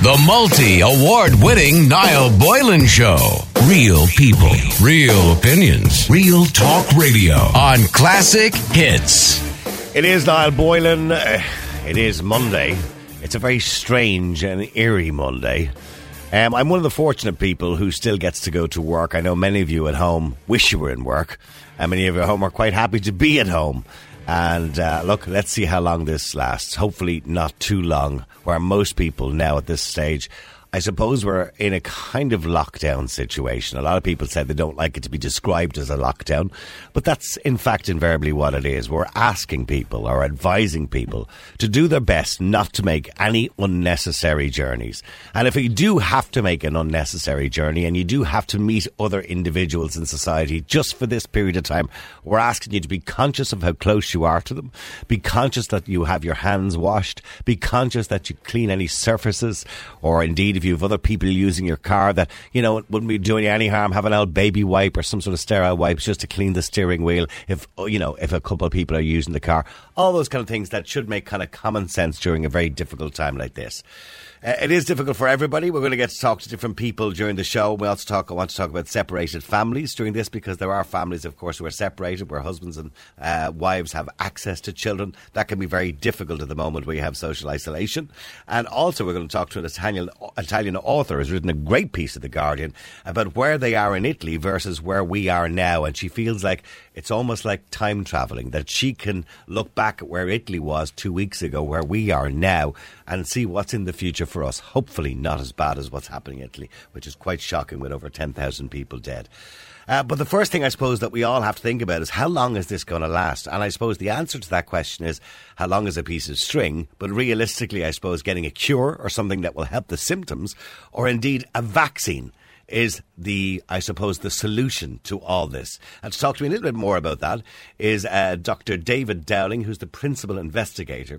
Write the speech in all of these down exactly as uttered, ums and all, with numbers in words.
The multi-award-winning Niall Boylan Show. Real people, real opinions, real talk radio on Classic Hits. It is Niall Boylan. Uh, it is Monday. It's a very strange and eerie Monday. Um, I'm one of the fortunate people who still gets to go to work. I know many of you at home wish you were in work, and many of you at home are quite happy to be at home. And uh, look, let's see how long this lasts. Hopefully not too long, where most people now at this stage, I suppose we're in a kind of lockdown situation. A lot of people said they don't like it to be described as a lockdown, but that's in fact invariably what it is. We're asking people or advising people to do their best not to make any unnecessary journeys. And if you do have to make an unnecessary journey and you do have to meet other individuals in society just for this period of time, we're asking you to be conscious of how close you are to them. Be conscious that you have your hands washed. Be conscious that you clean any surfaces, or indeed if you have other people using your car, that, you know, it wouldn't be doing you any harm, have an old baby wipe or some sort of sterile wipes just to clean the steering wheel if, you know, if a couple of people are using the car. All those kind of things that should make kind of common sense during a very difficult time like this. Uh, it is difficult for everybody. We're going to get to talk to different people during the show. We also talk, I want to talk about separated families during this, because there are families, of course, who are separated, where husbands and uh, wives have access to children. That can be very difficult at the moment where you have social isolation. And also we're going to talk to an Italian, Italian author who's written a great piece of The Guardian about where they are in Italy versus where we are now. And she feels like it's almost like time travelling, that she can look back at where Italy was two weeks ago, where we are now, and see what's in the future for us. Hopefully not as bad as what's happening in Italy, which is quite shocking with over ten thousand people dead. Uh, but the first thing I suppose that we all have to think about is, how long is this going to last? And I suppose the answer to that question is, how long is a piece of string? But realistically, I suppose getting a cure or something that will help the symptoms, or indeed a vaccine, is the, I suppose, the solution to all this. And to talk to me a little bit more about that is uh, Doctor David Dowling, who's the principal investigator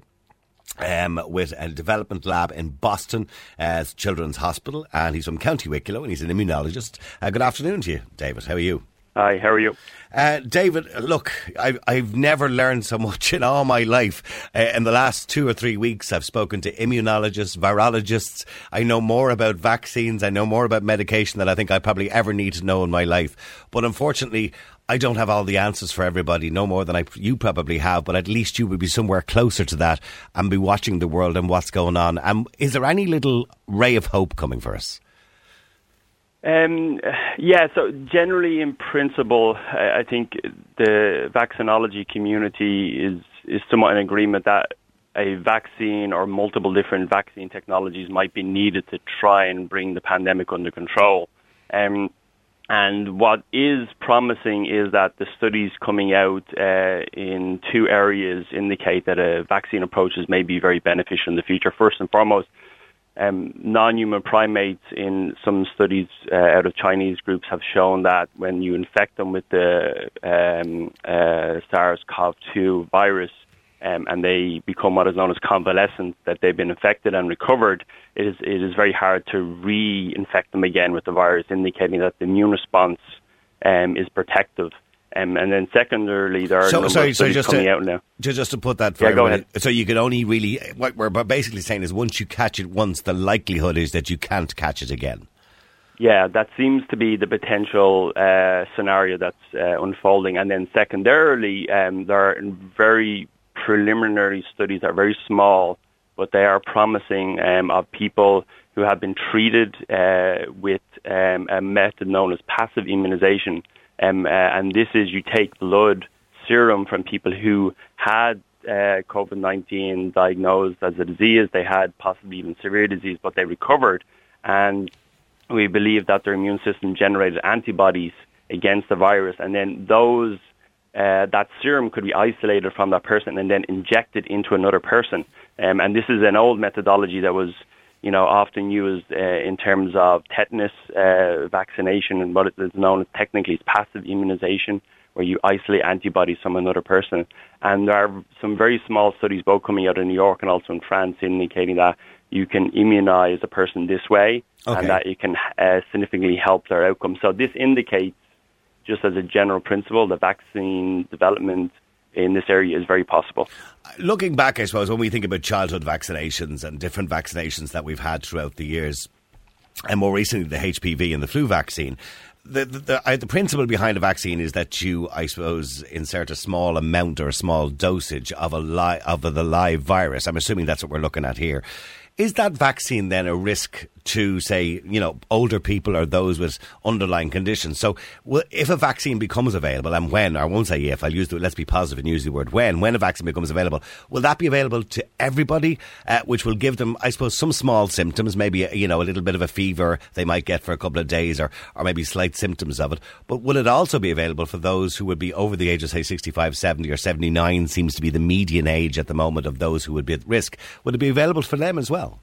Um, with a development lab in Boston uh, Children's Hospital, and he's from County Wicklow, and he's an immunologist. Uh, good afternoon to you, David. How are you? Hi, how are you? Uh, David, look, I've, I've never learned so much in all my life. Uh, in the last two or three weeks, I've spoken to immunologists, virologists. I know more about vaccines. I know more about medication than I think I probably ever need to know in my life. But unfortunately, I don't have all the answers for everybody, no more than I, you probably have, but at least you would be somewhere closer to that and be watching the world and what's going on. Um, is there any little ray of hope coming for us? Um, yeah, so generally in principle, I, I think the vaccinology community is, is somewhat in agreement that a vaccine or multiple different vaccine technologies might be needed to try and bring the pandemic under control. Um, And what is promising is that the studies coming out uh, in two areas indicate that a vaccine approaches may be very beneficial in the future. First and foremost, um, non-human primates in some studies uh, out of Chinese groups have shown that when you infect them with the um, uh, SARS-CoV two virus, Um, and they become what is known as convalescent, that they've been infected and recovered, it is, it is very hard to re-infect them again with the virus, indicating that the immune response um, is protective. Um, and then secondarily, there are so, a number sorry, of studies so just coming to, out now. Just to put that for yeah, go everybody, ahead. So you can only really, what we're basically saying is, once you catch it once, the likelihood is that you can't catch it again. Yeah, that seems to be the potential uh, scenario that's uh, unfolding. And then secondarily, um, there are very preliminary studies that are very small, but they are promising, um, of people who have been treated uh, with um, a method known as passive immunization. Um, uh, and this is, you take blood serum from people who had uh, COVID nineteen diagnosed as a disease. They had possibly even severe disease, but they recovered. And we believe that their immune system generated antibodies against the virus. And then those Uh, that serum could be isolated from that person and then injected into another person. Um, and this is an old methodology that was, you know, often used uh, in terms of tetanus uh, vaccination, and what is known as technically is passive immunization, where you isolate antibodies from another person. And there are some very small studies, both coming out of New York and also in France, indicating that you can immunize a person this way, okay, and that it can uh, significantly help their outcome. So this indicates, just as a general principle, the vaccine development in this area is very possible. Looking back, I suppose, when we think about childhood vaccinations and different vaccinations that we've had throughout the years, and more recently the H P V and the flu vaccine, the the, the, uh, the principle behind a vaccine is that you, I suppose, insert a small amount or a small dosage of a li- of the live virus. I'm assuming that's what we're looking at here. Is that vaccine then a risk to, say, you know, older people or those with underlying conditions? So well, if a vaccine becomes available, and when, I won't say if, I'll use the, let's be positive and use the word when, when a vaccine becomes available, will that be available to everybody, uh, which will give them, I suppose, some small symptoms, maybe, you know, a little bit of a fever they might get for a couple of days, or, or maybe slight symptoms of it. But will it also be available for those who would be over the age of, say, sixty-five, seventy or seventy-nine seems to be the median age at the moment of those who would be at risk? Would it be available for them as well?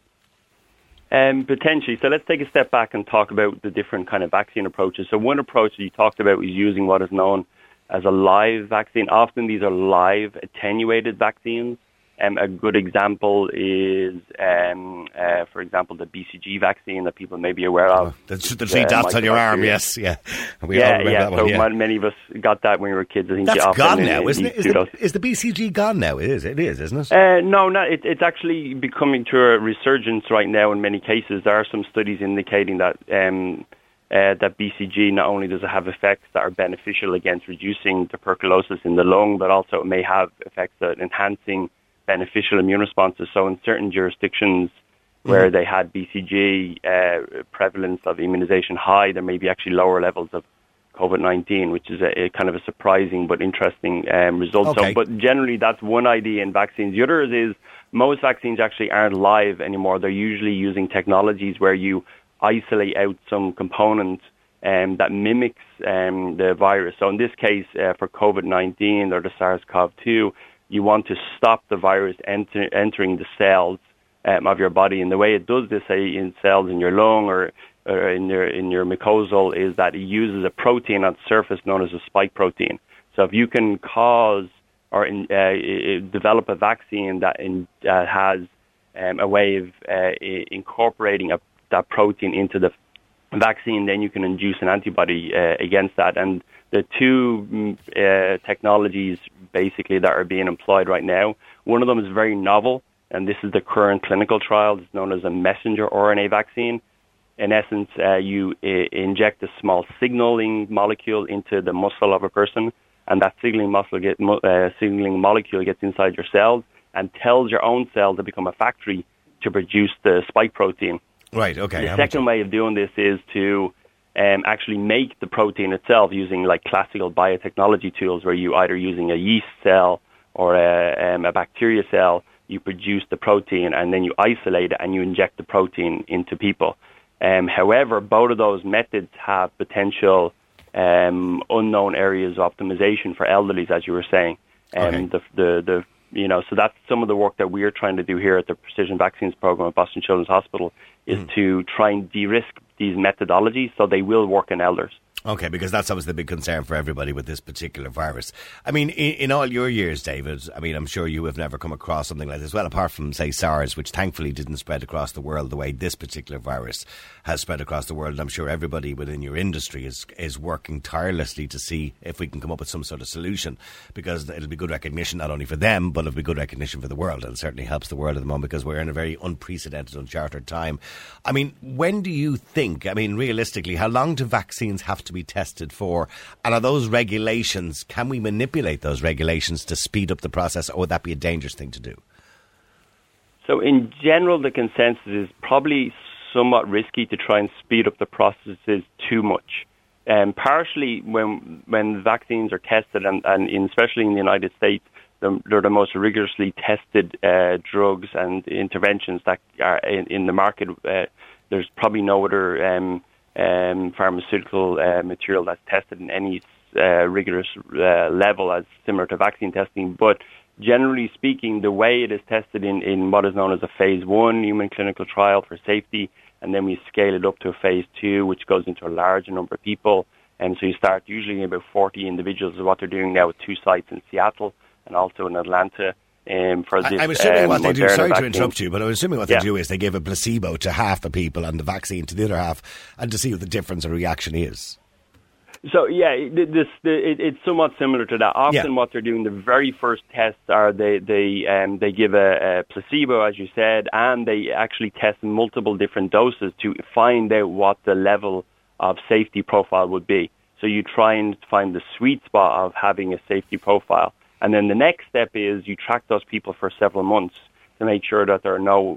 Um, potentially. So let's take a step back and talk about the different kind of vaccine approaches. So one approach that you talked about is using what is known as a live vaccine. Often these are live attenuated vaccines. Um, a good example is, um, uh, for example, the B C G vaccine that people may be aware of. The, the three dots on your arm, yes, yeah. We yeah, all remember yeah. that one, so yeah. many of us got that when we were kids. I think That's often gone in, now, in isn't it? Is the, is the B C G gone now? It is, it is, isn't it? Uh, no, no. It, it's actually becoming to a resurgence right now in many cases. There are some studies indicating that um, uh, that B C G not only does it have effects that are beneficial against reducing tuberculosis in the lung, but also it may have effects that enhancing beneficial immune responses. So in certain jurisdictions where mm. they had B C G uh, prevalence of immunization high, there may be actually lower levels of COVID nineteen, which is a, a kind of a surprising but interesting um, result. Okay. So, but generally, that's one idea in vaccines. The other is most vaccines actually aren't live anymore. They're usually using technologies where you isolate out some component um, that mimics um, the virus. So in this case, uh, for COVID nineteen or the SARS-C o V two, you want to stop the virus enter, entering the cells um, of your body. And the way it does this, say, in cells in your lung or, or in your in your mucosal, is that it uses a protein on the surface known as a spike protein. So if you can cause or in, uh, develop a vaccine that in, uh, has um, a way of uh, incorporating a, that protein into the vaccine, then you can induce an antibody uh, against that. And the two uh, technologies basically that are being employed right now, one of them is very novel, and this is the current clinical trial. It's known as a messenger R N A vaccine. In essence, uh, you uh, inject a small signaling molecule into the muscle of a person, and that signaling, muscle get, uh, signaling molecule gets inside your cells and tells your own cells to become a factory to produce the spike protein. Right, okay. The second way of doing this is to Um, actually make the protein itself using like classical biotechnology tools, where you either using a yeast cell or a, um, a bacteria cell, you produce the protein and then you isolate it and you inject the protein into people. Um, however, both of those methods have potential um, unknown areas of optimization for elderlies, as you were saying. Um, okay. the, the, the, you know, so that's some of the work that we're trying to do here at the Precision Vaccines Program at Boston Children's Hospital, is mm. to try and de-risk these methodologies so they will work in elders. Okay, because that's always the big concern for everybody with this particular virus. I mean, in, in all your years, David, I mean, I'm sure you have never come across something like this. Well, apart from, say, SARS, which thankfully didn't spread across the world the way this particular virus has spread across the world. And I'm sure everybody within your industry is is working tirelessly to see if we can come up with some sort of solution, because it'll be good recognition not only for them, but it'll be good recognition for the world. And it certainly helps the world at the moment, because we're in a very unprecedented, uncharted time. I mean, when do you think, I mean, realistically, how long do vaccines have to be tested for? And are those regulations, can we manipulate those regulations to speed up the process, or would that be a dangerous thing to do? So in general, the consensus is probably somewhat risky to try and speed up the processes too much. Um, partially when when vaccines are tested, and, and in, especially in the United States, they're, they're the most rigorously tested uh, drugs and interventions that are in, in the market. Uh, there's probably no other um, um, pharmaceutical uh, material that's tested in any uh, rigorous uh, level as similar to vaccine testing. But generally speaking, the way it is tested in, in what is known as a phase one human clinical trial for safety, and then we scale it up to a phase two, which goes into a larger number of people. And so you start usually about forty individuals, is what they're doing now with two sites in Seattle and also in Atlanta. Um, for this, I'm assuming um, what they do, Moderna sorry vaccine. to interrupt you, but I'm assuming what yeah. they do is they give a placebo to half the people and the vaccine to the other half, and to see what the difference or reaction is. So, yeah, this, it, it's somewhat similar to that. Often yeah. what they're doing, the very first tests are they they um, they give a, a placebo, as you said, and they actually test multiple different doses to find out what the level of safety profile would be. So you try and find the sweet spot of having a safety profile. And then the next step is you track those people for several months to make sure that there are no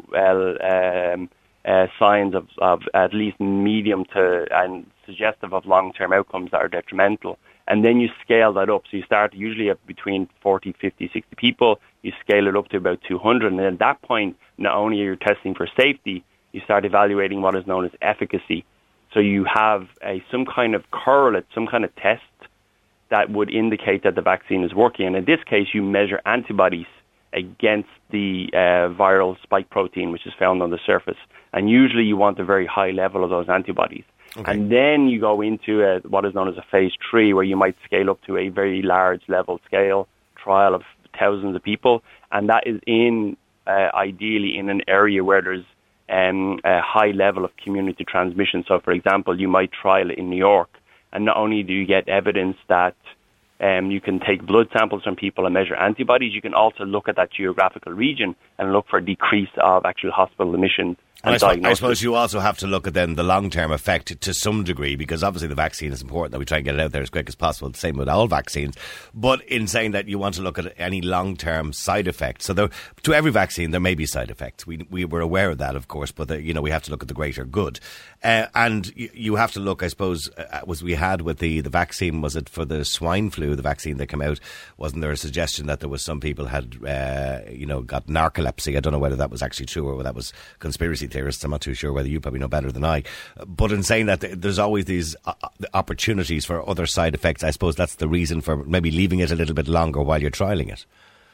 uh, um, uh, signs of, of at least medium to and suggestive of long-term outcomes that are detrimental. And then you scale that up. So you start usually at between forty, fifty, sixty people. You scale it up to about two hundred. And at that point, not only are you testing for safety, you start evaluating what is known as efficacy. So you have a some kind of correlate, some kind of test that would indicate that the vaccine is working. And in this case, you measure antibodies against the uh, viral spike protein, which is found on the surface. And usually you want a very high level of those antibodies. Okay. And then you go into a, what is known as a phase three, where you might scale up to a very large level scale trial of thousands of people. And that is in, uh, ideally, in an area where there's um, a high level of community transmission. So, for example, you might trial it in New York. And not only do you get evidence that um, you can take blood samples from people and measure antibodies, you can also look at that geographical region and look for a decrease of actual hospital admissions. And I, suppose, I suppose you also have to look at then the long-term effect to some degree, because obviously the vaccine is important that we try and get it out there as quick as possible. The same with all vaccines. But in saying that, you want to look at any long-term side effects. So there, to every vaccine, there may be side effects. We we were aware of that, of course, but the, you know we have to look at the greater good. Uh, and you, you have to look, I suppose, uh, was we had with the, the vaccine, was it for the swine flu, the vaccine that came out? Wasn't there a suggestion that there was some people had, uh, you know, got narcolepsy? I don't know whether that was actually true or whether that was conspiracy theorists. I'm not too sure whether you probably know better than I. But in saying that, there's always these opportunities for other side effects. I suppose that's the reason for maybe leaving it a little bit longer while you're trialling it.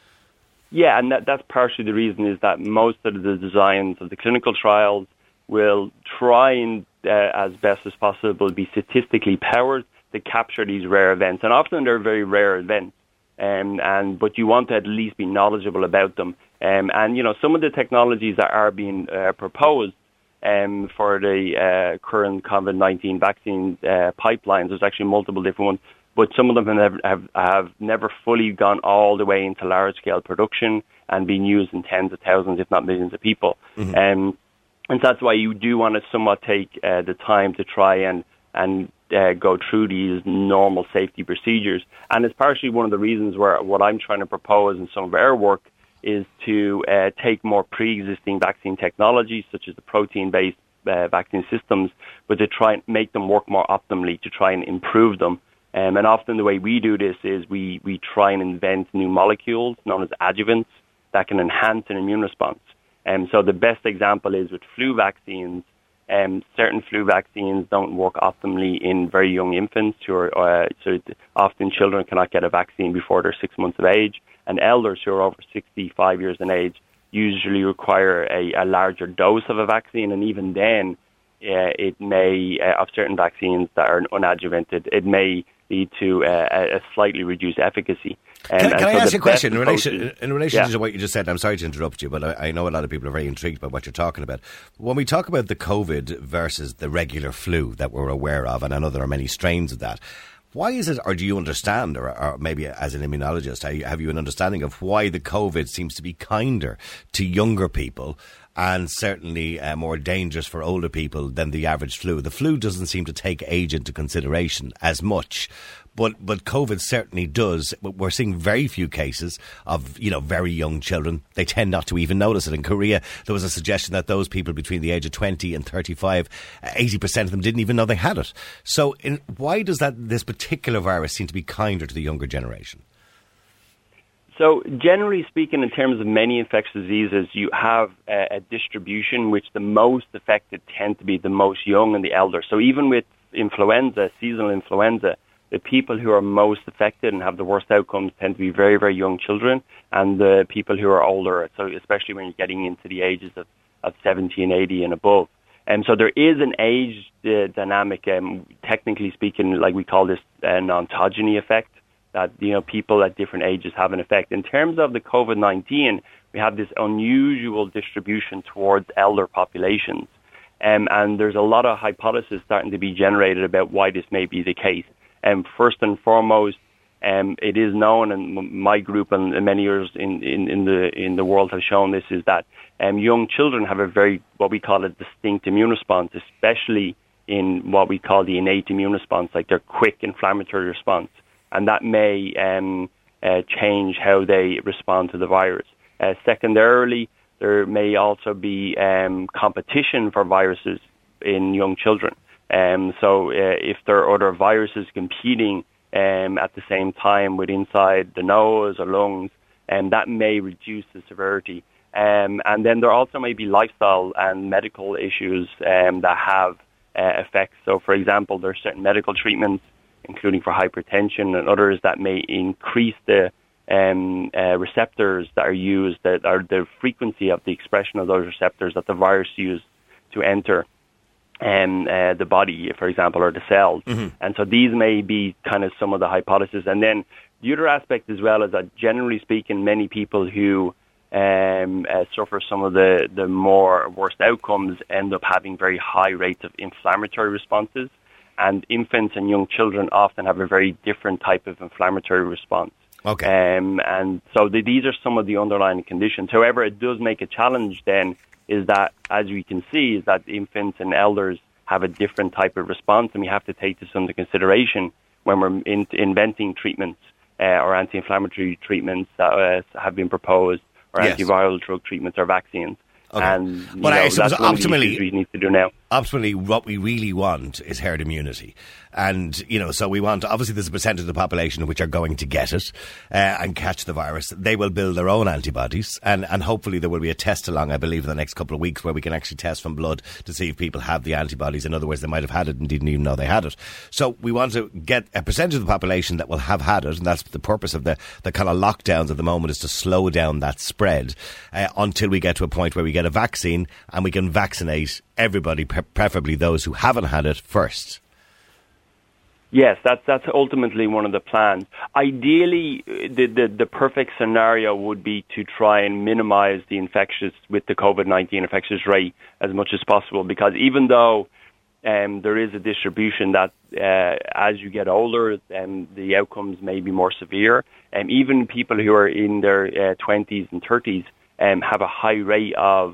Yeah, and that, that's partially the reason is that most of the designs of the clinical trials will try and, uh, as best as possible, be statistically powered to capture these rare events. And often they're very rare events. Um, and but you want to at least be knowledgeable about them. Um, and, you know, some of the technologies that are being uh, proposed um, for the uh, current COVID nineteen vaccine uh, pipelines, there's actually multiple different ones, but some of them have never, have, have never fully gone all the way into large-scale production and been used in tens of thousands, if not millions of people. Mm-hmm. Um, and so that's why you do want to somewhat take uh, the time to try and, and uh, go through these normal safety procedures. And it's partially one of the reasons where what I'm trying to propose in some of our work is to uh, take more pre-existing vaccine technologies, such as the protein-based uh, vaccine systems, but to try and make them work more optimally, to try and improve them. Um, and often the way we do this is we, we try and invent new molecules known as adjuvants that can enhance an immune response. Um, so the best example is with flu vaccines. Um, certain flu vaccines don't work optimally in very young infants, who are, uh, so often children cannot get a vaccine before they're six months of age, and elders who are over sixty-five years in age usually require a, a larger dose of a vaccine, and even then, uh, it may, uh, of certain vaccines that are unadjuvanted, it may lead to uh, a slightly reduced efficacy. Um, can can I so ask you a question in relation, approaches, in relation yeah. to what you just said? I'm sorry to interrupt you, but I, I know a lot of people are very intrigued by what you're talking about. When we talk about the COVID versus the regular flu that we're aware of, and I know there are many strains of that, why is it, or do you understand, or, or maybe as an immunologist, have you an understanding of why the COVID seems to be kinder to younger people and certainly uh, more dangerous for older people than the average flu? The flu doesn't seem to take age into consideration as much, but but COVID certainly does. We're seeing very few cases of, you know, very young children. They tend not to even notice it. In Korea, there was a suggestion that those people between the age of twenty and thirty-five, eighty percent of them didn't even know they had it. So in, why does that this particular virus seem to be kinder to the younger generation? So generally speaking, in terms of many infectious diseases, you have a, a distribution which the most affected tend to be the most young and the elder. So even with influenza, seasonal influenza, the people who are most affected and have the worst outcomes tend to be very, very young children, and the people who are older, so especially when you're getting into the ages of, of seventy and eighty and above. And so there is an age uh, dynamic, um, technically speaking, like we call this an ontogeny effect, that, you know, people at different ages have an effect. In terms of the COVID nineteen, we have this unusual distribution towards elder populations. Um, and there's a lot of hypotheses starting to be generated about why this may be the case. Um, first and foremost, um, it is known, and my group and many others in, in, in the in the world have shown this, is that um, young children have a very, what we call a distinct immune response, especially in what we call the innate immune response, like their quick inflammatory response. And that may um, uh, change how they respond to the virus. Uh, secondarily, there may also be um, competition for viruses in young children. Um, so uh, if there are other viruses competing um, at the same time with inside the nose or lungs, and that may reduce the severity. Um, and then there also may be lifestyle and medical issues um, that have uh, effects. So, for example, there are certain medical treatments, including for hypertension and others, that may increase the um, uh, receptors that are used, that are the frequency of the expression of those receptors that the virus used to enter um, uh, the body, for example, or the cells. Mm-hmm. And so these may be kind of some of the hypotheses. And then the other aspect as well is that, generally speaking, many people who um, uh, suffer some of the, the more worst outcomes end up having very high rates of inflammatory responses. And infants and young children often have a very different type of inflammatory response. Okay. Um, and so the, these are some of the underlying conditions. However, it does make a challenge then, is that, as we can see, is that infants and elders have a different type of response, and we have to take this under consideration when we're in, inventing treatments uh, or anti-inflammatory treatments that uh, have been proposed, or yes. antiviral drug treatments or vaccines. Okay. And but know, I suppose that's one optimally, of the we need to do now. Ultimately, what we really want is herd immunity. And, you know, so we want, obviously there's a percentage of the population which are going to get it uh, and catch the virus. They will build their own antibodies, and, and hopefully there will be a test along, I believe, in the next couple of weeks where we can actually test from blood to see if people have the antibodies. In other words, they might have had it and didn't even know they had it. So we want to get a percentage of the population that will have had it, and that's the purpose of the, the kind of lockdowns at the moment, is to slow down that spread uh, until we get to a point where we get a vaccine and we can vaccinate everybody, pre- preferably those who haven't had it first. Yes, that's that's ultimately one of the plans. Ideally, the, the the perfect scenario would be to try and minimize the infectious with the COVID nineteen infectious rate as much as possible, because even though um, there is a distribution that uh, as you get older, um, the outcomes may be more severe, and um, even people who are in their uh, twenties and thirties um, have a high rate of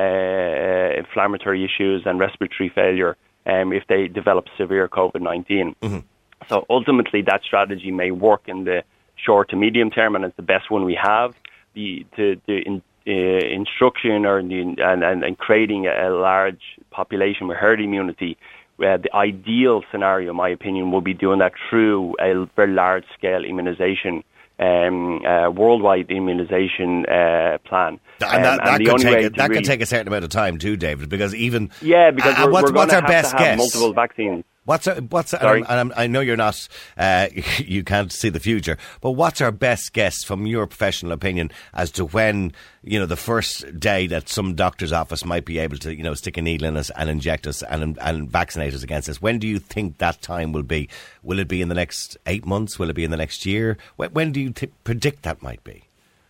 uh, inflammatory issues and respiratory failure Um, if they develop severe COVID nineteen. Mm-hmm. So ultimately that strategy may work in the short to medium term, and it's the best one we have. The, the, the in, uh, instruction or the, and, and, and creating a, a large population with herd immunity, uh, the ideal scenario, in my opinion, will be doing that through a very large-scale immunization Um, uh, worldwide immunization uh, plan. And that, um, that, and could, take a, that really, could take a certain amount of time too, David, because even... Yeah, because uh, we're, what's, we're going to have best to have guess? multiple vaccines. What's our, what's Sorry? and, I'm, and I'm, I know you're not, uh, you can't see the future, but what's our best guess from your professional opinion as to when, you know, the first day that some doctor's office might be able to, you know, stick a needle in us and inject us and and vaccinate us against this? When do you think that time will be? Will it be in the next eight months? Will it be in the next year? When, when do you t- predict that might be?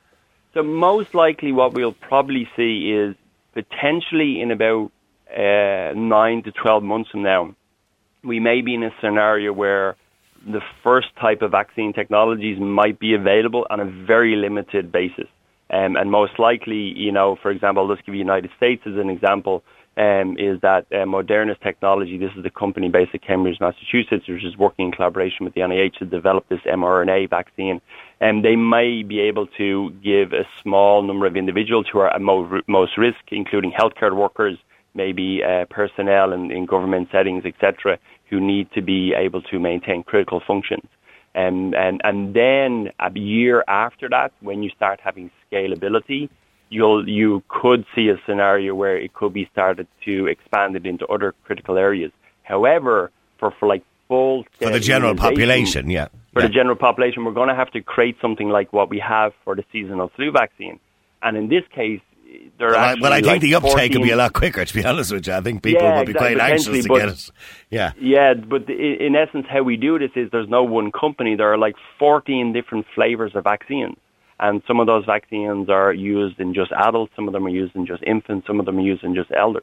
So most likely what we'll probably see is potentially in about uh, nine to twelve months from now, we may be in a scenario where the first type of vaccine technologies might be available on a very limited basis. Um, and most likely, you know, for example, let's give the United States as an example, um, is that uh, Moderna's technology, this is the company based at Cambridge, Massachusetts, which is working in collaboration with the N I H to develop this mRNA vaccine. And they may be able to give a small number of individuals who are at mo- most risk, including healthcare workers, maybe uh, personnel in, in government settings, et cetera, who need to be able to maintain critical functions. Um, and, and then a year after that, when you start having scalability, you'll, you could see a scenario where it could be started to expand it into other critical areas. However, for, for like full... For the general population, yeah. For yeah. the general population, we're going to have to create something like what we have for the seasonal flu vaccine. And in this case, there well, are I, well, I think like the uptake fourteen will be a lot quicker, to be honest with you. I think people yeah, will be exactly, quite anxious to but, get it. Yeah, yeah, but in essence, how we do this is there's no one company. There are like fourteen different flavors of vaccines. And some of those vaccines are used in just adults, some of them are used in just infants, some of them are used in just elders.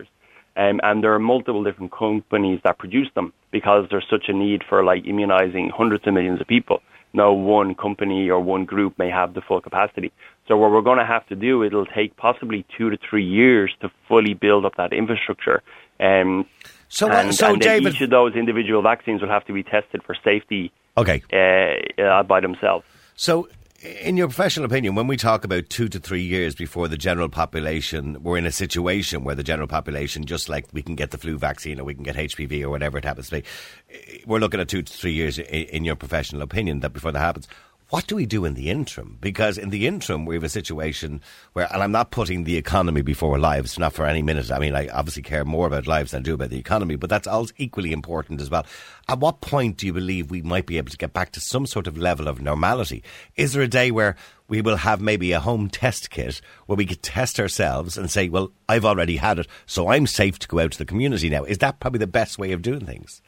Um, and there are multiple different companies that produce them because there's such a need for like immunizing hundreds of millions of people. No one company or one group may have the full capacity. So what we're going to have to do, it'll take possibly two to three years to fully build up that infrastructure. Um, so, and, so and David, each of those individual vaccines will have to be tested for safety okay. uh, uh, by themselves. So, in your professional opinion, when we talk about two to three years before the general population, we're in a situation where the general population, just like we can get the flu vaccine or we can get H P V or whatever it happens to be, we're looking at two to three years, in your professional opinion, that before that happens. What do we do in the interim? Because in the interim, we have a situation where, and I'm not putting the economy before lives, not for any minute. I mean, I obviously care more about lives than I do about the economy, but that's also equally important as well. At what point do you believe we might be able to get back to some sort of level of normality? Is there a day where we will have maybe a home test kit where we could test ourselves and say, well, I've already had it, so I'm safe to go out to the community now? Is that probably the best way of doing things?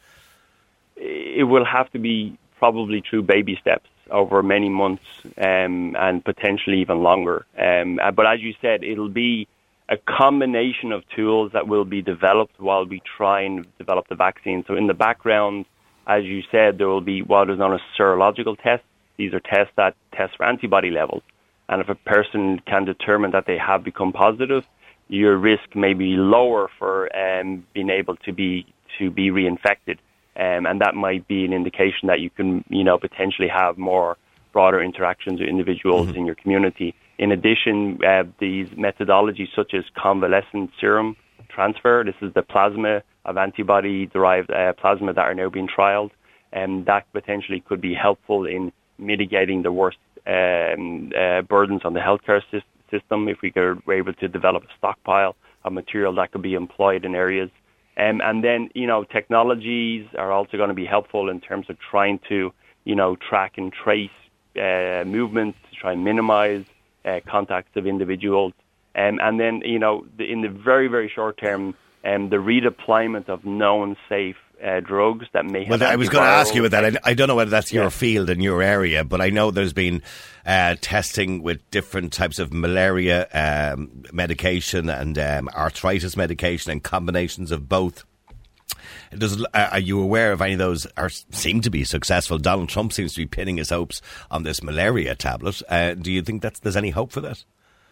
It will have to be probably through baby steps over many months um, and potentially even longer. Um, but as you said, it'll be a combination of tools that will be developed while we try and develop the vaccine. So in the background, as you said, there will be what is known as serological tests. These are tests that test for antibody levels. And if a person can determine that they have become positive, your risk may be lower for um, being able to be to be reinfected. Um, and that might be an indication that you can, you know, potentially have more broader interactions with individuals mm-hmm. in your community. In addition, uh, these methodologies such as convalescent serum transfer, this is the plasma of antibody-derived uh, plasma that are now being trialed, and that potentially could be helpful in mitigating the worst um, uh, burdens on the healthcare sy- system if we were able to develop a stockpile of material that could be employed in areas. Um, and then, you know, technologies are also going to be helpful in terms of trying to, you know, track and trace uh, movements to try and minimize uh, contacts of individuals. Um, and then, you know, the, in the very, very short term, um, the redeployment of known safe uh, drugs that may have... Well, I was going to ask you about that. I, I don't know whether that's your yeah. field and your area, but I know there's been uh, testing with different types of malaria um, medication and um, arthritis medication and combinations of both. Does, uh, are you aware of any of those are seem to be successful? Donald Trump seems to be pinning his hopes on this malaria tablet. Uh, do you think that's, there's any hope for that?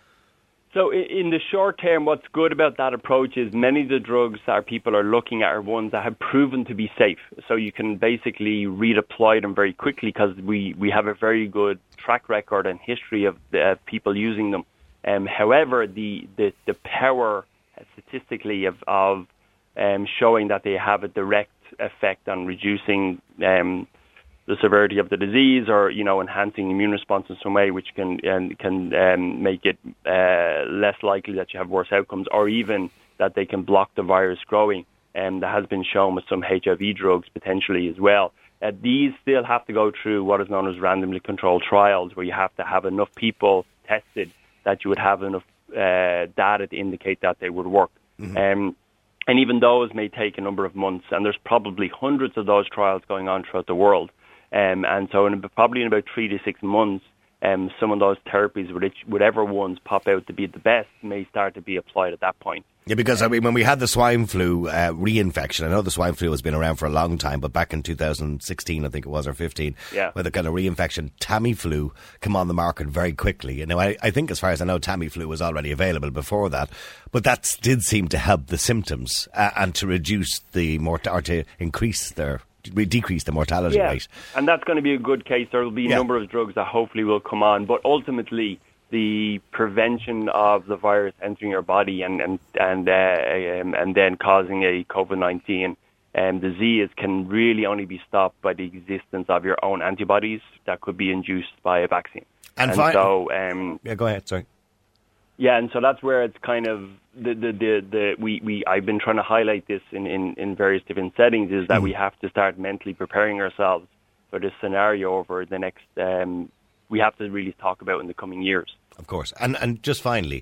So in the short term, what's good about that approach is many of the drugs that people are looking at are ones that have proven to be safe. So you can basically redeploy them very quickly because we, we have a very good track record and history of uh, people using them. Um, however, the, the, the power uh, statistically of, of um, showing that they have a direct effect on reducing um, the severity of the disease, or you know, enhancing immune response in some way, which can and can um, make it uh, less likely that you have worse outcomes, or even that they can block the virus growing. And um, that has been shown with some H I V drugs potentially as well. Uh, these still have to go through what is known as randomly controlled trials, where you have to have enough people tested that you would have enough uh, data to indicate that they would work. Mm-hmm. Um, and even those may take a number of months, and there's probably hundreds of those trials going on throughout the world. Um, and so in, probably in about three to six months, um, some of those therapies, which, whatever ones pop out to be the best, may start to be applied at that point. Yeah, because I mean, when we had the swine flu uh, reinfection, I know the swine flu has been around for a long time, but back in two thousand sixteen, I think it was, or fifteen, yeah. with the kind of reinfection, Tamiflu came on the market very quickly. You know, I, I think as far as I know, Tamiflu was already available before that, but that did seem to help the symptoms uh, and to reduce the mort- or to increase their decrease the mortality yeah. rate. And that's going to be a good case. There will be a yeah. number of drugs that hopefully will come on, but ultimately the prevention of the virus entering your body and and and uh, um, and then causing a COVID nineteen um, disease can really only be stopped by the existence of your own antibodies that could be induced by a vaccine. And, and fi- so, um, yeah, go ahead. Sorry. Yeah, and so that's where it's kind of the the the, the we, we I've been trying to highlight this in, in, in various different settings is that mm. we have to start mentally preparing ourselves for this scenario over the next. Um, we have to really talk about in the coming years. Of course, and and just finally,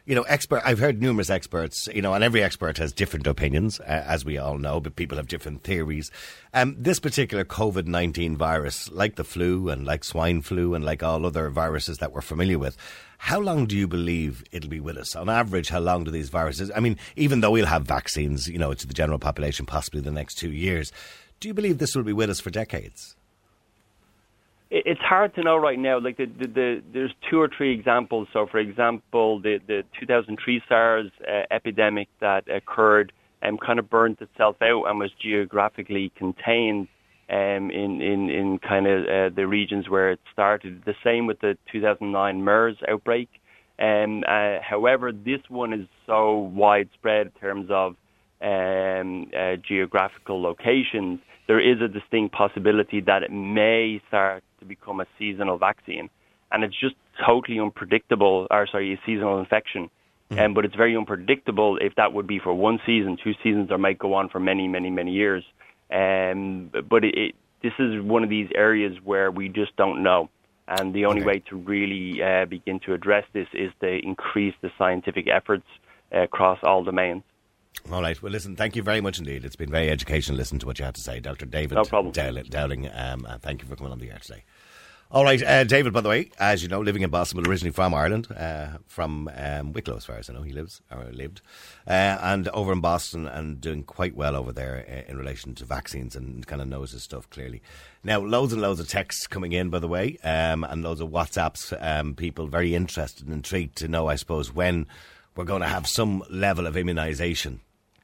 you know, expert. I've heard numerous experts, you know, and every expert has different opinions, uh, as we all know, but people have different theories. Um, this particular COVID nineteen virus, like the flu and like swine flu and like all other viruses that we're familiar with, how long do you believe it'll be with us? On average, how long do these viruses, I mean, even though we'll have vaccines, you know, to the general population possibly the next two years, do you believe this will be with us for decades? It's hard to know right now. Like the, the, the there's two or three examples. So, for example, the, the two thousand three SARS uh, epidemic that occurred um, kind of burnt itself out and was geographically contained um, in, in, in kind of uh, the regions where it started. The same with the two thousand nine MERS outbreak. Um, uh, however, this one is so widespread in terms of um, uh, geographical locations. There is a distinct possibility that it may start to become a seasonal vaccine. And it's just totally unpredictable, or sorry, a seasonal infection. Mm. Um, but it's very unpredictable if that would be for one season, two seasons, or might go on for many, many, many years. Um, but it, it, this is one of these areas where we just don't know. And the only okay. way to really uh, begin to address this is to increase the scientific efforts uh, across all domains. All right. Well, listen, thank you very much indeed. It's been very educational listening to what you had to say. Doctor David no problem. Dowling, um, uh, thank you for coming on the air today. All right, uh, David, by the way, as you know, living in Boston, but originally from Ireland, uh, from um, Wicklow, as far as I know, he lives, or lived, uh, and over in Boston and doing quite well over there uh, in relation to vaccines and kind of knows his stuff clearly. Now, loads and loads of texts coming in, by the way, um, and loads of WhatsApps, um, people very interested and intrigued to know, I suppose, when we're going to have some level of immunisation.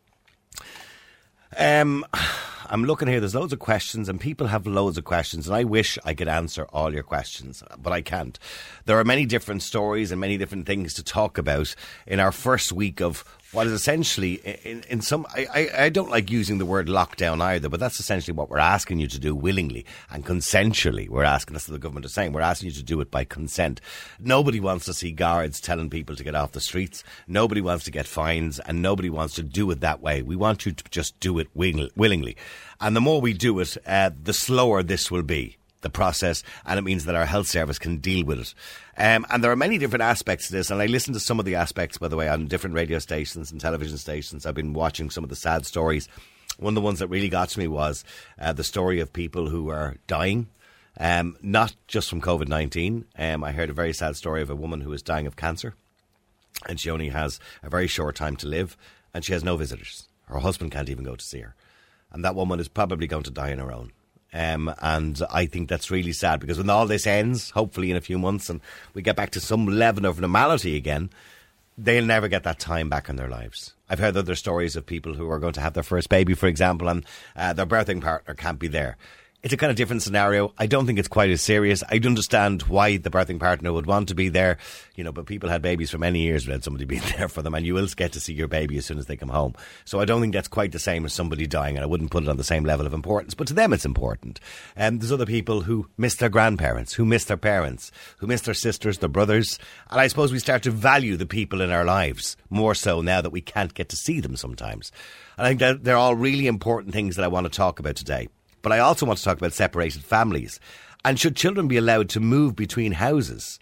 Um, I'm looking here, there's loads of questions and people have loads of questions and I wish I could answer all your questions, but I can't. There are many different stories and many different things to talk about in our first week of what is essentially, in, in some, I, I, I don't like using the word lockdown either, but that's essentially what we're asking you to do willingly and consensually. We're asking, that's what the government is saying, we're asking you to do it by consent. Nobody wants to see guards telling people to get off the streets. Nobody wants to get fines and nobody wants to do it that way. We want you to just do it willingly. And the more we do it, uh, the slower this will be, the process, and it means that our health service can deal with it. Um, and there are many different aspects to this, and I listen to some of the aspects, by the way, on different radio stations and television stations. I've been watching some of the sad stories. One of the ones that really got to me was uh, the story of people who are dying, um, not just from COVID nineteen. Um, I heard a very sad story of a woman who is dying of cancer, and she only has a very short time to live, and she has no visitors. Her husband can't even go to see her. And that woman is probably going to die on her own. Um, and I think that's really sad because when all this ends, hopefully in a few months, and we get back to some level of normality again, they'll never get that time back in their lives. I've heard other stories of people who are going to have their first baby, for example, and uh, their birthing partner can't be there. It's a kind of different scenario. I don't think it's quite as serious. I understand why the birthing partner would want to be there, you know, but people had babies for many years without somebody being there for them, and you will get to see your baby as soon as they come home. So I don't think that's quite the same as somebody dying, and I wouldn't put it on the same level of importance, but to them it's important. And um, there's other people who miss their grandparents, who miss their parents, who miss their sisters, their brothers, and I suppose we start to value the people in our lives more so now that we can't get to see them sometimes. And I think that they're all really important things that I want to talk about today. But I also want to talk about separated families. And should children be allowed to move between houses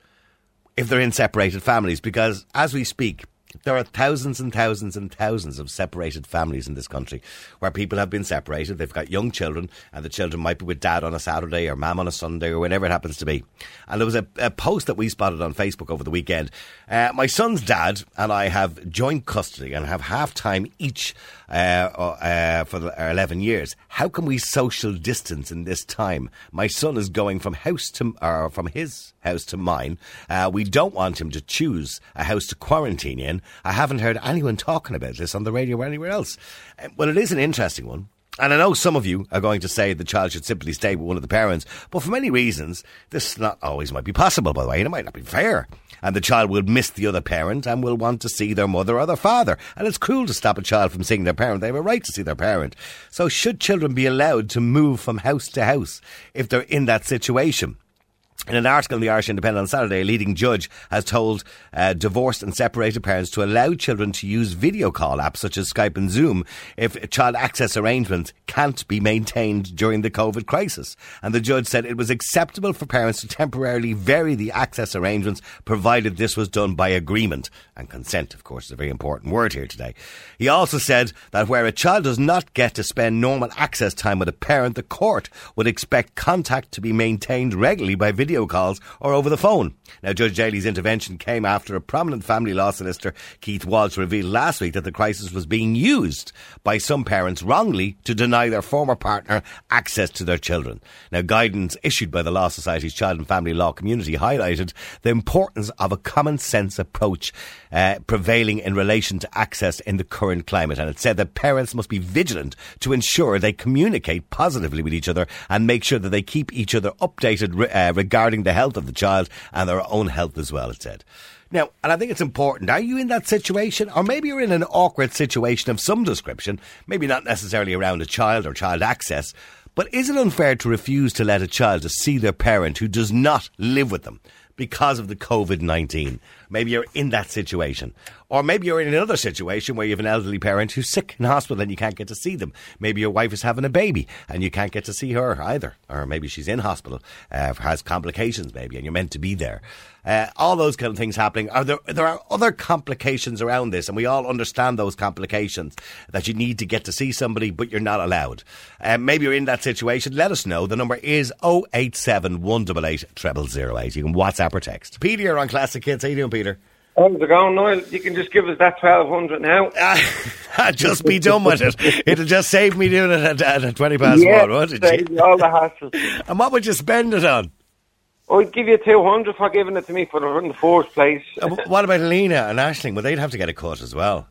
if they're in separated families? Because as we speak, there are thousands and thousands and thousands of separated families in this country where people have been separated. They've got young children and the children might be with dad on a Saturday or mum on a Sunday or whenever it happens to be. And there was a, a post that we spotted on Facebook over the weekend. Uh, my son's dad and I have joint custody and have half time each uh, uh, for the, eleven years. How can we social distance in this time? My son is going from house to or from his house to mine. Uh, we don't want him to choose a house to quarantine in. I haven't heard anyone talking about this on the radio or anywhere else. Uh, well, it is an interesting one. And I know some of you are going to say the child should simply stay with one of the parents. But for many reasons, this not always might be possible, by the way. And it might not be fair. And the child will miss the other parent and will want to see their mother or their father. And it's cruel to stop a child from seeing their parent. They have a right to see their parent. So should children be allowed to move from house to house if they're in that situation? In an article in the Irish Independent on Saturday, a leading judge has told uh, divorced and separated parents to allow children to use video call apps such as Skype and Zoom if child access arrangements can't be maintained during the COVID crisis. And the judge said it was acceptable for parents to temporarily vary the access arrangements provided this was done by agreement. And consent, of course, is a very important word here today. He also said that where a child does not get to spend normal access time with a parent, the court would expect contact to be maintained regularly by video video calls or over the phone. Now, Judge Daly's intervention came after a prominent family law solicitor, Keith Walsh, revealed last week that the crisis was being used by some parents wrongly to deny their former partner access to their children. Now, guidance issued by the Law Society's Child and Family Law community highlighted the importance of a common sense approach uh, prevailing in relation to access in the current climate. And it said that parents must be vigilant to ensure they communicate positively with each other and make sure that they keep each other updated uh, regarding regarding the health of the child and their own health as well, it said. Now, and I think it's important, are you in that situation? Or maybe you're in an awkward situation of some description, maybe not necessarily around a child or child access, but is it unfair to refuse to let a child to see their parent who does not live with them because of the COVID nineteen? Maybe you're in that situation. Or maybe you're in another situation where you have an elderly parent who's sick in hospital and you can't get to see them. Maybe your wife is having a baby and you can't get to see her either. Or maybe she's in hospital, uh, has complications maybe, and you're meant to be there. Uh, all those kind of things happening. Are there, there are other complications around this, and we all understand those complications, that you need to get to see somebody but you're not allowed. Uh, maybe you're in that situation. Let us know. The number is oh eight seven, one eight eight, zero zero zero eight. You can WhatsApp or text. Peter, you're on Classic Hits. How you doing, Peter? How's it going, Niall? You can just give us that twelve hundred now. Uh, just be done with it. It'll just save me doing it at, at twenty past yeah, one, won't it? Save you all the hassle. And what would you spend it on? I'd give you two hundred for giving it to me for the, in the fourth place. Uh, what about Lena and Aisling? Well, they'd have to get a cut as well.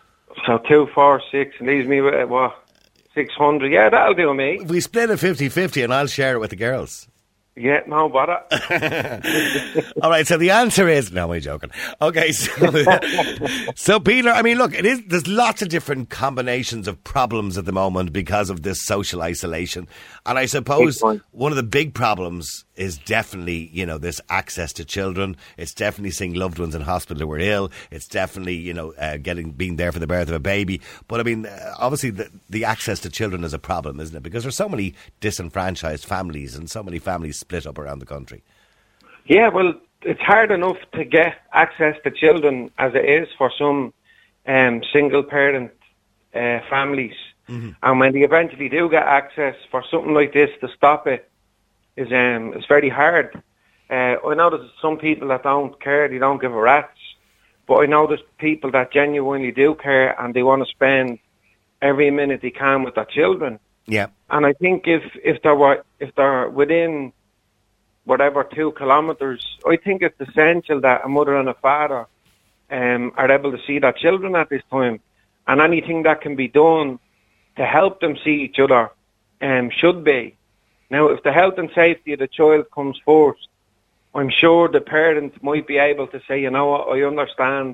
So two, four, six, leaves me with, uh, what, six hundred. Yeah, that'll do me. We split it fifty-fifty and I'll share it with the girls. Yeah, no bother. All right, so the answer is... No, I'm joking. Okay, so, so Peter, I mean, look, it is. There's lots of different combinations of problems at the moment because of this social isolation. And I suppose one of the big problems is definitely, you know, this access to children. It's definitely seeing loved ones in hospital who are ill. It's definitely, you know, uh, getting being there for the birth of a baby. But I mean, uh, obviously the, the access to children is a problem, isn't it? Because there's so many disenfranchised families and so many families split up around the country. Yeah, well, it's hard enough to get access to children as it is for some um, single parent uh, families. Mm-hmm. And when they eventually do get access, for something like this to stop it is um, it's very hard. Uh, I know there's some people that don't care, they don't give a rat's, but I know there's people that genuinely do care and they want to spend every minute they can with their children. Yeah. And I think if, if they're were, if they're within whatever two kilometres, I think it's essential that a mother and a father um, are able to see their children at this time. And anything that can be done to help them see each other um, should be. Now, if the health and safety of the child comes first, I'm sure the parent might be able to say, you know what, I understand,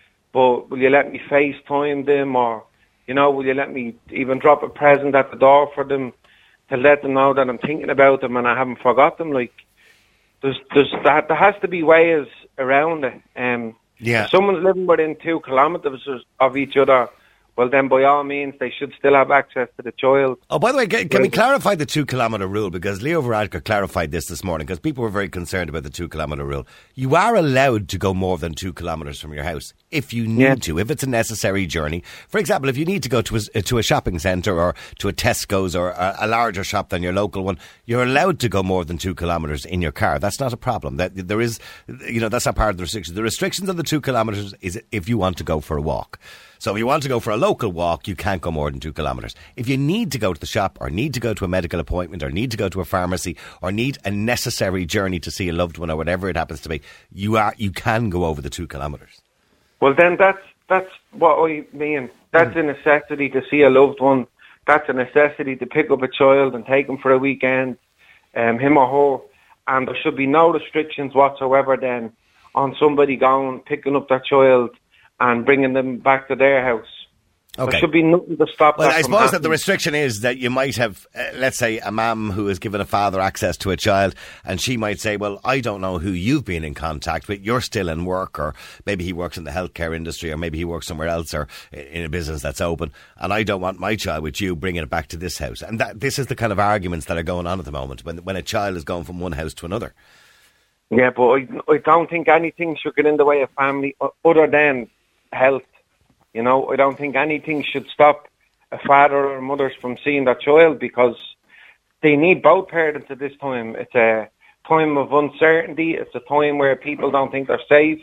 but will you let me FaceTime them, or, you know, will you let me even drop a present at the door for them to let them know that I'm thinking about them and I haven't forgot them? Like, there's, there's that, there has to be ways around it. Um, yeah. If someone's living within two kilometres of each other, well, then by all means, they should still have access to the child. Oh, by the way, can, can we clarify the two-kilometre rule? Because Leo Varadkar clarified this this morning, because people were very concerned about the two-kilometre rule. You are allowed to go more than two kilometres from your house if you need yeah. to, if it's a necessary journey. For example, if you need to go to a, to a shopping centre or to a Tesco's or a, a larger shop than your local one, you're allowed to go more than two kilometres in your car. That's not a problem. That there is, you know, that's not part of the restrictions. The restrictions on the two kilometres is if you want to go for a walk. So if you want to go for a local walk, you can't go more than two kilometres. If you need to go to the shop or need to go to a medical appointment or need to go to a pharmacy or need a necessary journey to see a loved one or whatever it happens to be, you are you can go over the two kilometres. Well, then that's that's what I mean. That's mm. a necessity to see a loved one. That's a necessity to pick up a child and take him for a weekend, um, him or her. And there should be no restrictions whatsoever then on somebody going, picking up their child and bringing them back to their house. Okay. There should be nothing to stop well, that I from suppose happening. that the restriction is that you might have, uh, let's say, a mum who has given a father access to a child, and she might say, well, I don't know who you've been in contact with, you're still in work, or maybe he works in the healthcare industry, or maybe he works somewhere else, or in a business that's open, and I don't want my child with you bringing it back to this house. And that this is the kind of arguments that are going on at the moment, when, when a child is going from one house to another. Yeah, but I, I don't think anything should get in the way of family other than health. You know, I don't think anything should stop a father or a mother from seeing their child, because they need both parents at this time. It's a time of uncertainty. It's a time where people don't think they're safe.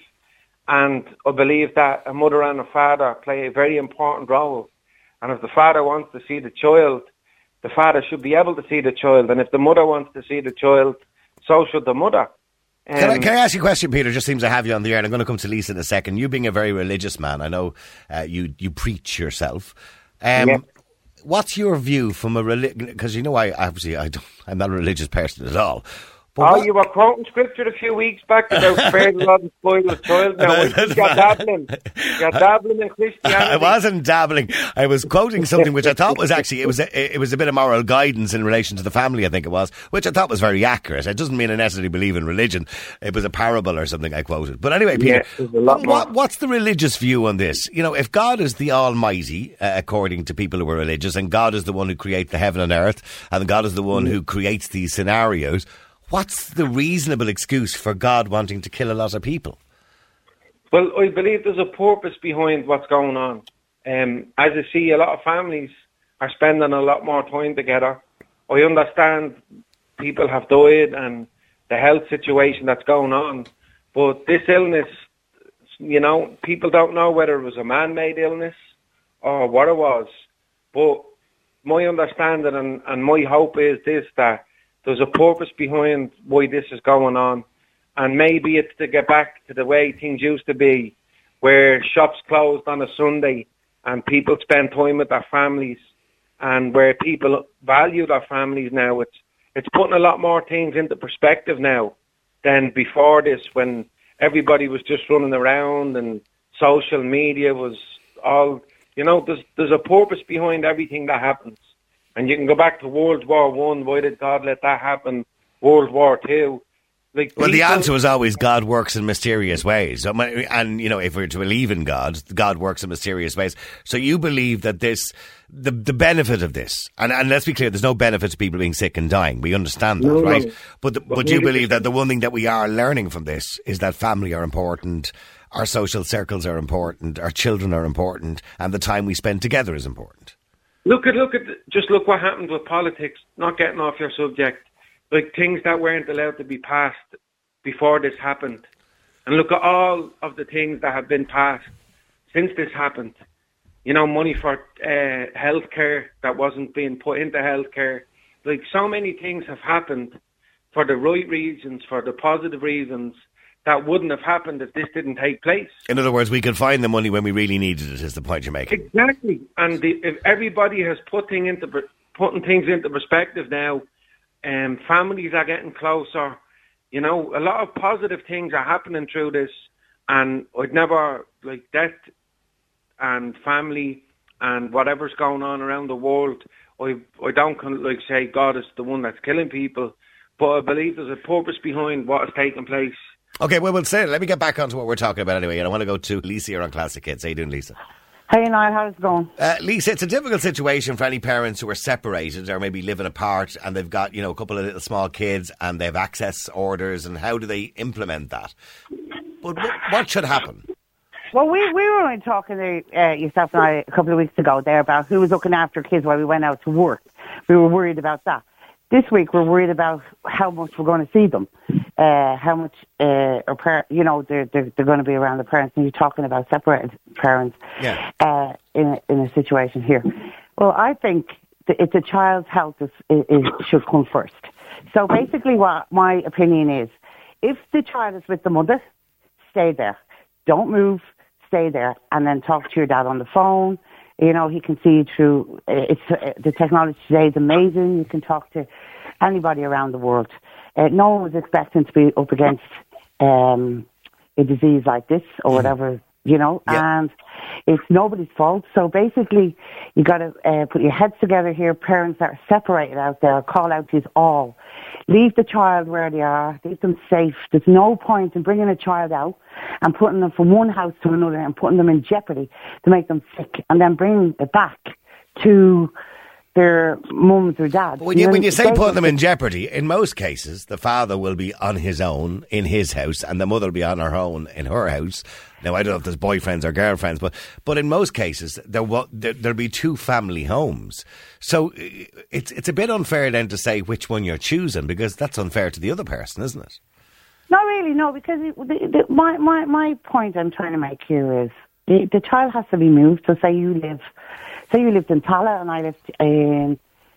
And I believe that a mother and a father play a very important role. And if the father wants to see the child, the father should be able to see the child. And if the mother wants to see the child, so should the mother. Um, Can I, can I ask you a question, Peter? Just seems to have you on the air, and I'm going to come to Lisa in a second. You being a very religious man, I know uh, you you preach yourself. Um, yeah. What's your view from a religion? Because you know, I obviously I don't, I'm not a religious person at all. But oh, what, you were quoting scripture a few weeks back about spare the rod and spoil the child. Now, you're dabbling. You're dabbling in Christianity. I wasn't dabbling. I was quoting something which I thought was actually, it was a, it was a bit of moral guidance in relation to the family, I think it was, which I thought was very accurate. It doesn't mean I necessarily believe in religion. It was a parable or something I quoted. But anyway, Peter, yeah, a lot more. What, what's the religious view on this? You know, if God is the Almighty, uh, according to people who are religious, and God is the one who creates the heaven and earth, and God is the one who creates these scenarios, what's the reasonable excuse for God wanting to kill a lot of people? Well, I believe there's a purpose behind what's going on. Um, as you see, a lot of families are spending a lot more time together. I understand people have died and the health situation that's going on, but this illness, you know, people don't know whether it was a man-made illness or what it was. But my understanding and, and my hope is this, that there's a purpose behind why this is going on. And maybe it's to get back to the way things used to be, where shops closed on a Sunday and people spend time with their families, and where people value their families now. It's it's putting a lot more things into perspective now than before this, when everybody was just running around and social media was all, you know, there's there's a purpose behind everything that happens. And you can go back to World War One. Why did God let that happen? World War Two. Like, well, the people, answer was always God works in mysterious ways. And, you know, if we're to believe in God, God works in mysterious ways. So you believe that this, the the benefit of this, and, and let's be clear, there's no benefit to people being sick and dying. We understand that, no, right? No. But the, but you believe that the one thing that we are learning from this is that family are important, our social circles are important, our children are important, and the time we spend together is important. Look at, look at, just look what happened with politics, not getting off your subject. Like things that weren't allowed to be passed before this happened. And look at all of the things that have been passed since this happened. You know, money for uh, healthcare that wasn't being put into healthcare. Like, so many things have happened for the right reasons, for the positive reasons, that wouldn't have happened if this didn't take place. In other words, we could find the money when we really needed it, is the point you're making. Exactly. And the, if everybody has put thing into, putting things into perspective now, um, families are getting closer. You know, a lot of positive things are happening through this. And I'd never, like, death and family and whatever's going on around the world, I, I don't, like, say God is the one that's killing people. But I believe there's a purpose behind what is taking place. Okay, well, we'll say, let me get back onto what we're talking about anyway. And I want to go to Lisa here on Classic Hits. How you doing, Lisa? Hey, Niall, how's it going? Uh, Lisa, it's a difficult situation for any parents who are separated or maybe living apart and they've got, you know, a couple of little small kids and they have access orders, and how do they implement that? But what, what should happen? Well, we, we were only talking to uh, yourself and I a couple of weeks ago there about who was looking after kids while we went out to work. We were worried about that. This week we're worried about how much we're going to see them, uh, how much, uh, or par- you know, they're, they're, they're going to be around the parents. And you're talking about separated parents yeah. uh, in, a, in a situation here. Well, I think that it's a child's health is, is, is, should come first. So basically what my opinion is, if the child is with the mother, stay there. Don't move, stay there, and then talk to your dad on the phone. You know, he can see you through, it's, uh, the technology today is amazing. You can talk to anybody around the world. Uh, no one was expecting to be up against um, a disease like this or whatever you know, Yeah. and it's nobody's fault. So basically, you got to uh, put your heads together here. Parents that are separated out there, call out to you all. Leave the child where they are. Leave them safe. There's no point in bringing a child out and putting them from one house to another and putting them in jeopardy to make them sick, and then bringing it back to their mums or dads. When you, when you say They- put them in jeopardy, in most cases, the father will be on his own in his house and the mother will be on her own in her house. Now, I don't know if there's boyfriends or girlfriends, but, but in most cases, there will there, there'll be two family homes. So it's it's a bit unfair then to say which one you're choosing, because that's unfair to the other person, isn't it? Not really, no, because it, the, the, my, my, my point I'm trying to make here is the, the child has to be moved. So say you live, say you lived in Tala and I lived in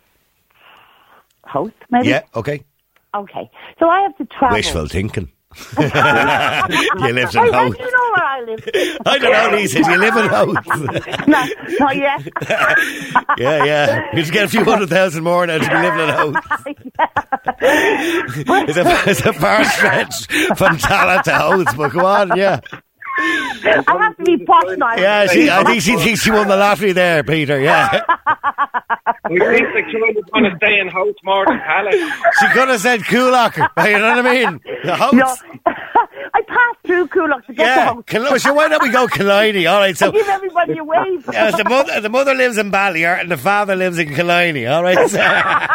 Host, maybe? Yeah, okay. Okay. So I have to travel. Wishful thinking. You lived in Hey, how Host. do you know where I live? I don't know, Lisa. You live in Host. no, not yet. Yeah, yeah. You just get a few hundred thousand more now to be living in Host. It's a, it's a far stretch from Tala to Host, but go on, yeah. I have to be posh now. Yeah, she, I think she thinks she won the lottery there, Peter, yeah. We think the child is going to stay in house more than Palace. She could have said Coolocker, you know what I mean? The Host. No, I passed through Coolock to get Yeah, the house. Kil- so why don't we go Killiney? All right, I so give everybody a wave. yeah, the mother the mother lives in Ballier and the father lives in Killiney. All right, so,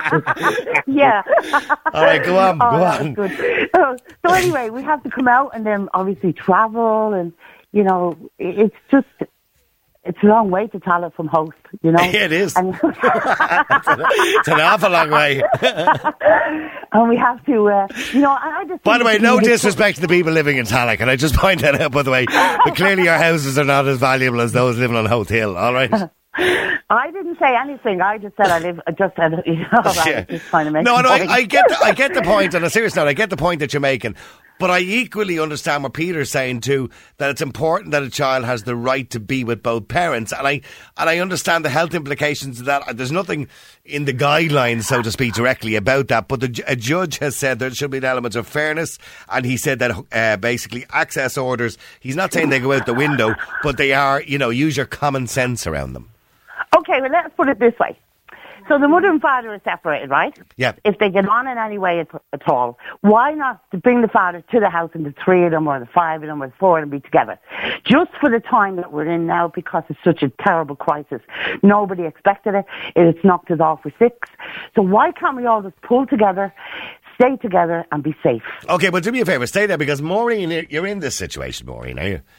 Yeah. all right, go on, Oh, go that on. was good. So, so anyway, we have to come out and then obviously travel, and you know, it- it's just it's a long way to Tala from Host, you know. Yeah, it is. And, It's an awful long way. and we have to, uh, you know, I I just. By think the way, it's no really- disrespect to the people living in Tala. Can I just point that out, by the way? But clearly your houses are not as valuable as those living on Hoth Hill, all right? I didn't say anything. I just said I live. I just said, you know, I was Yeah. just trying to make. No, a no, I, point. I get the, I get the point. On a serious note, I get the point that you're making. But I equally understand what Peter's saying too, that it's important that a child has the right to be with both parents. And I and I understand the health implications of that. There's nothing in the guidelines, so to speak, directly about that. But the, ju- a judge has said there should be an element of fairness. And he said that uh, basically access orders, he's not saying they go out the window, but they are, you know, use your common sense around them. Okay, well, let's put it this way. So the mother and father are separated, right? Yeah. If they get on in any way at, at all, why not to bring the father to the house and the three of them or the five of them or the four of them be together? Just for the time that we're in now, because it's such a terrible crisis. Nobody expected it. It's knocked us off for six. So why can't we all just pull together, stay together and be safe? Okay, but do me a favour, stay there, because Maureen, you're in this situation, Maureen, are you?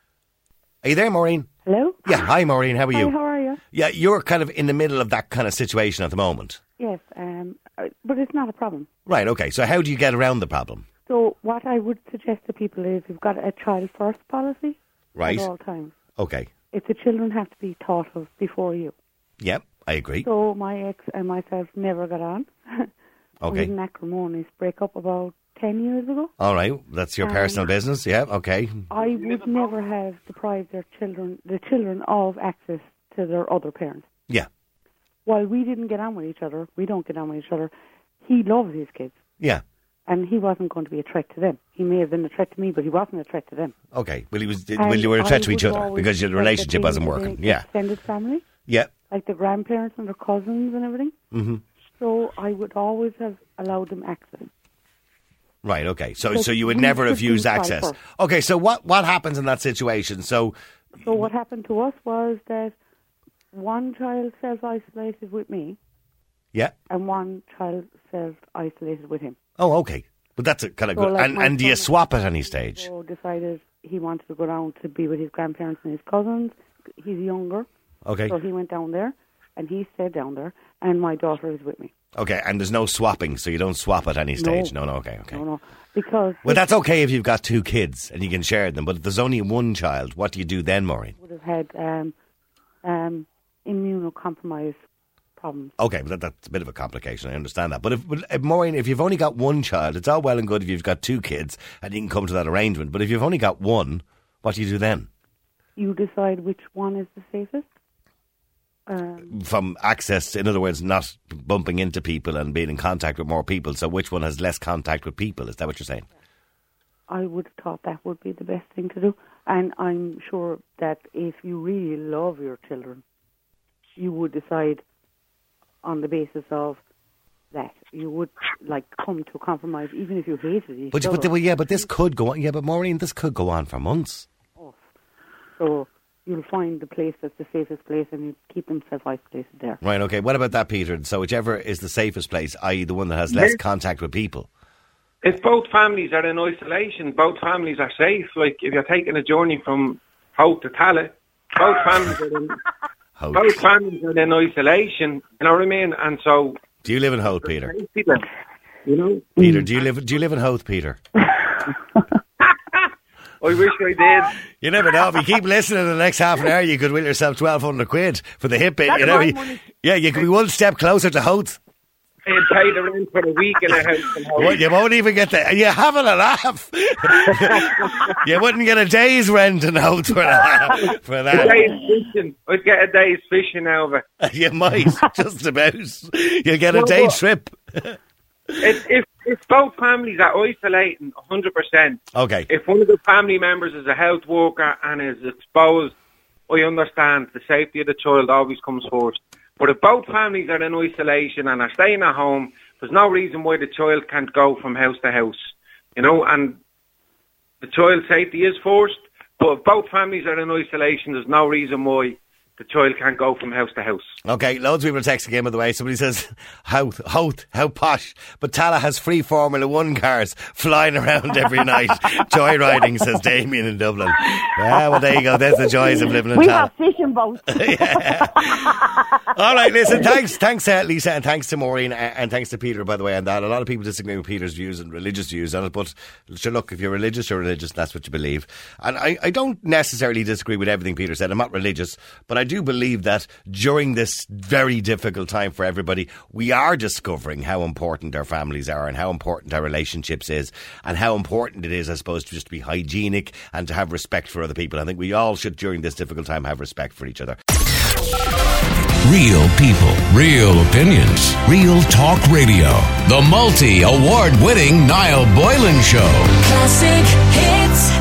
Are you there, Maureen? Hello? Yeah, hi Maureen, how are Hi, you? how are you? Yeah, you're kind of in the middle of that kind of situation at the moment. Yes, um, uh, but it's not a problem. Right, okay, so how do you get around the problem? So what I would suggest to people is we've got a child first policy Right, at all times. okay, If the children have to be thought of before you. yep, I agree. So my ex and myself never got on. We Okay, had an acrimonious breakup about ten years ago. all right, that's your Um, personal business, yeah, okay. I would never have deprived their children, the children of access to their other parents. Yeah, While we didn't get on with each other, we don't get on with each other, he loves his kids. yeah, And he wasn't going to be a threat to them. He may have been a threat to me, but he wasn't a threat to them. okay. Well, he was, And well, you were a threat to I each would other always because your like the relationship thing wasn't with working. the Yeah, Extended family, yeah, like the grandparents and their cousins and everything. hmm So I would always have allowed them access. right, okay. So, But so you would we never should have used think access. first. Okay, so what, what happens in that situation? So, So what happened to us was that one child self-isolated with me yeah, and one child self-isolated with him. oh, okay. But that's a kind of So, good. like, And, my and do you son- swap at any stage? So decided he wanted to go down to be with his grandparents and his cousins. He's younger, Okay. so he went down there and he stayed down there, and my daughter is with me. Okay, and there's no swapping, so you don't swap at any stage. No, no, okay, okay. No, no, because Well, that's okay if you've got two kids and you can share them, but if there's only one child, what do you do then, Maureen? would have had um, um, immunocompromised problems. Okay, but that, that's a bit of a complication, I understand that. But if, but if, Maureen, if you've only got one child, it's all well and good if you've got two kids and you can come to that arrangement, but if you've only got one, what do you do then? You decide which one is the safest. Um, From access, in other words, not bumping into people and being in contact with more people, so which one has less contact with people? Is that what you're saying? I would have thought that would be the best thing to do. And I'm sure that if you really love your children, you would decide on the basis of that. You would like come to a compromise, even if you hated each But, other. but, well, yeah, but this could go on. Yeah, but Maureen, this could go on for months. So you'll find the place that's the safest place, and you keep them self-isolated there. Right, okay. What about that, Peter? So whichever is the safest place, that is the one that has less Yeah. contact with people. If both families are in isolation, both families are safe. Like, if you're taking a journey from Hope to Tallaght, both families are in, Hope. both families are in isolation, you know what I mean? And so... Do you live in Hope, Peter? You know? Peter, do you live do you live in Hope, Peter? I wish I did. You never know. If you keep listening the next half an hour, you could win yourself twelve hundred quid for the hip bit. That's You know, my You- money. yeah, you could be one step closer to Hope. I'd pay the rent for a week in a house in Hope. Well, you won't even get the. You're having a laugh. You wouldn't get a day's rent in Hope for that. For A that. day's fishing. I'd get a day's fishing out of it. You might, just about. You'll get a Well, day what? trip. If, if, if both families are isolating one hundred percent, Okay. if one of the family members is a health worker and is exposed, I understand the safety of the child always comes first. But if both families are in isolation and are staying at home, there's no reason why the child can't go from house to house. You know, and the child's safety is first, but if both families are in isolation, there's no reason why the child can't go from house to house. Okay, loads of people are texting in, by the way. Somebody says, how, how, how posh. But Tallaght has free Formula One cars flying around every night. Joyriding, says Damien in Dublin. Yeah, well, there you go. There's the joys of living in We Tallaght. have fishing boats. All right, listen, thanks, thanks, uh, Lisa, and thanks to Maureen, and, and thanks to Peter, by the way, on that. A lot of people disagree with Peter's views and religious views on it, but sure, look, if you're religious, you're religious, that's what you believe. And I, I don't necessarily disagree with everything Peter said. I'm not religious, but I do believe that during this very difficult time for everybody, we are discovering how important our families are and how important our relationships is and how important it is, I suppose, to just be hygienic and to have respect for other people. I think we all should, during this difficult time, have respect for each other. Real people, real opinions, real talk radio. The multi-award winning Niall Boylan Show. Classic hits.